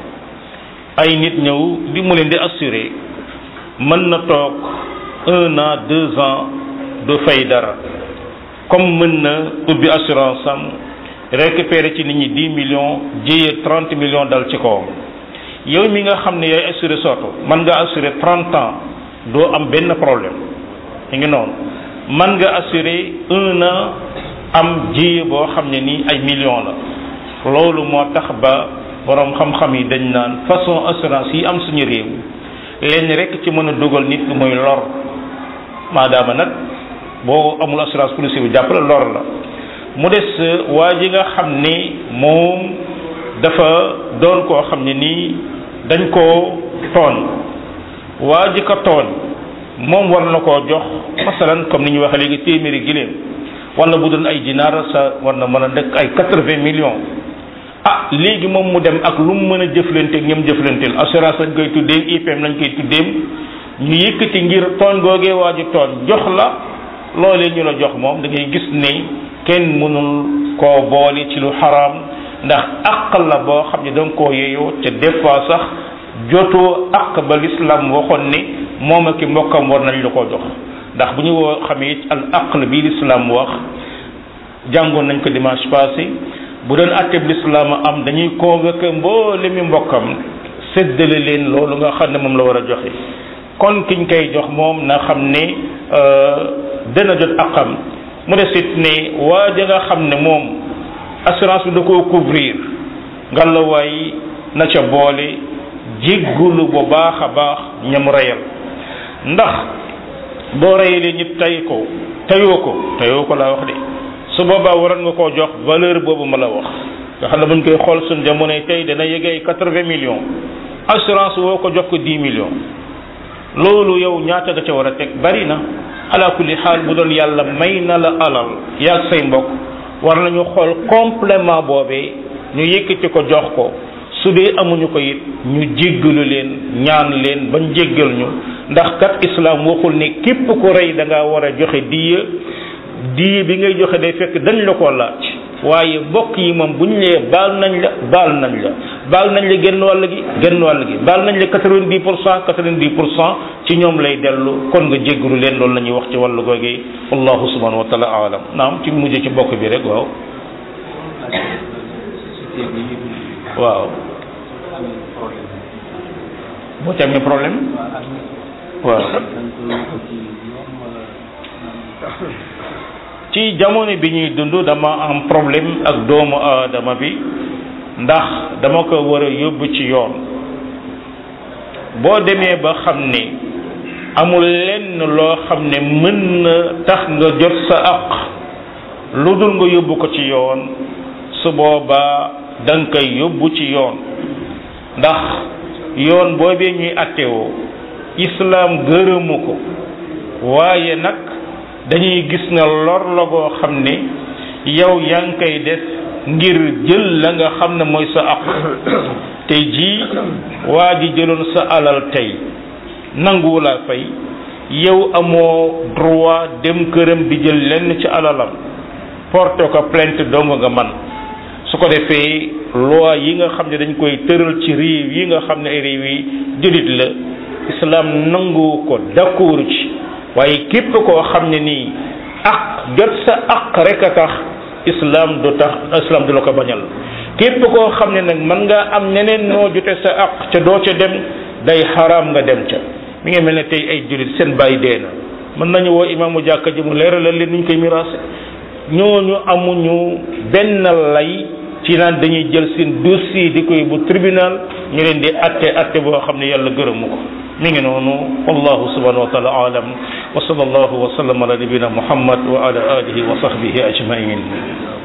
ay nit ñëw di mu leen di assurer mën na toog un an deux ans du fay dara comme mën na ubbi assurance am récupérer ci nit ñi dix millions jiyee trente millions dal ci kawam yow mi nga xam ne yaay assuré soto man nga assuré trente ans doo am benn problème mi ngi noonu man nga assuré un an am jiye boo xam ne nii ay millions la loolu moo tax ba borom xam-xam yi dañ naan façon assurance yi am suñu réew leen rek ci mën a dugal nit ki mooy lor maadaama nag boo amul assurance police bu jàppale lor la mu des waa ji nga xam ne moom dafa doon koo xam ne nii dañ koo tooñ waa ji ko tooñ moom war na koo jox masalan comme ni ñuy waxee léegi téeméeri giléem wala bu doon ay dinaar sa war na mën a nekk ay quatre-vingts millions ah léegi moom mu dem ak lu mu mën a jëflante ak ñoom jëflanteel assurance lañ koy tuddeem I P M lañ koy tuddeem ñu yëkkati ngir tooñ googee waa ji tooñ jox la loolee ñu la jox moom da ngay gis ne kenn mënul koo boole ci lu xaraam ndax àq la boo xam ne da nga koo yeyoo te des fois sax jotoo àq ba l'islam waxoon ne moom ak i mbokkam war nañ la koo jox ndax bu ñu woo xamee al aql bi l'islam wax jàngoon nañ ko dimanche passé bu doon atteb l'islam am dañuy convoqué mboolemi mbokkam séddale leen loolu nga xam ne moom la war a joxe kon kiñ koy jox moom na xam ne dana jot aqam mu des it ne waa ja nga xam ne moom assurance bi da koo couvrir ngalawaay na ca boole jéggulu bu baax a baax ñam reyal ndax boo reyalee nit tay ko tayoo ko tayoo ko laa wax de su boobaa waroon nga koo jox valeur boobu ma la wax nga xam ne buñ koy xool suñ jamonoy tey dana yegay quatre-vingts millions assurance woo ko jox ko dix millions loolu yow ñaata nga ca war a teg bari na ala kulli xaal bu doon yàlla may na la alal yaag say mbokk war nañu xool complément boobee ñu yëkkati ko jox ko su dee amuñu ko it ñu jéggalu leen ñaan leen bañ jéggal ñu ndax kat islam waxul ne képp ku rey da ngaa war a joxe diya diya bi ngay joxe day fekk dañ la ko laaj waaye mbokk yi moom bu ñu lee baal nañ la baal nañ la baal nañ la genn wàll gi genn wàll gi baal nañ la quatre-vingt-dix pour cent quatre-vingt-dix pour cent ci ñoom lay dellu kon nga jéggalu leen loolu la ñuy wax ci wàllu googu wallahu subhanahu wa taala alam naam ci mujj ci mbokk bi rek waaw waaw boo ci amee problème waaw ci jamono bi ñuy dund dama am problème ak doomu aadama bi ndax dama ko war a yóbbu ci yoon boo demee ba xam ne amul lenn loo xam ne mën na tax nga jot sa àq lu dul nga yóbbu ko ci yoon su boobaa da nga koy yóbbu ci yoon ndax yoon boobee ñuy attewoo islaam gërëmu ko waaye nag dañuy gis ne lor la goo xam ne yow yaa ngi koy def ngir jël la nga xam ne mooy sa àq tey jii waa ji jëloon sa alal tey nanguwu laa fay yow amoo droit dem këram di jël lenn ci alalam porté ko plainte dong nga man su ko defee loi yi nga xam ne dañ koy tëral ci réew yi nga xam ne ay réew yi jullit la islam nangu ko d'accord ci waaye képp koo xam ne nii ak jot sa ak rek a tax islam du tax islam du la ko bañal képp koo xam ne nag mën nga am neneen noo jote sa ak ca doo ca dem day xaraam nga dem ca mi ngi mel ne tey ay jullit seen bàyyi dee na mën nañu woo imaamu jàkka ji mu leeralal leen nuñ koy miraase ñooñu amuñu benn lay ci naan dañuy jël seen dossier di koy bu tribunal ñu leen di atte atte boo xam ne yàlla gërëmu ko mi ngi noonu wallahu subhanahu wa taala alam wa sallallahu wa sallam ala nabina muhammad wa ala alihi wa sahbihi ajmain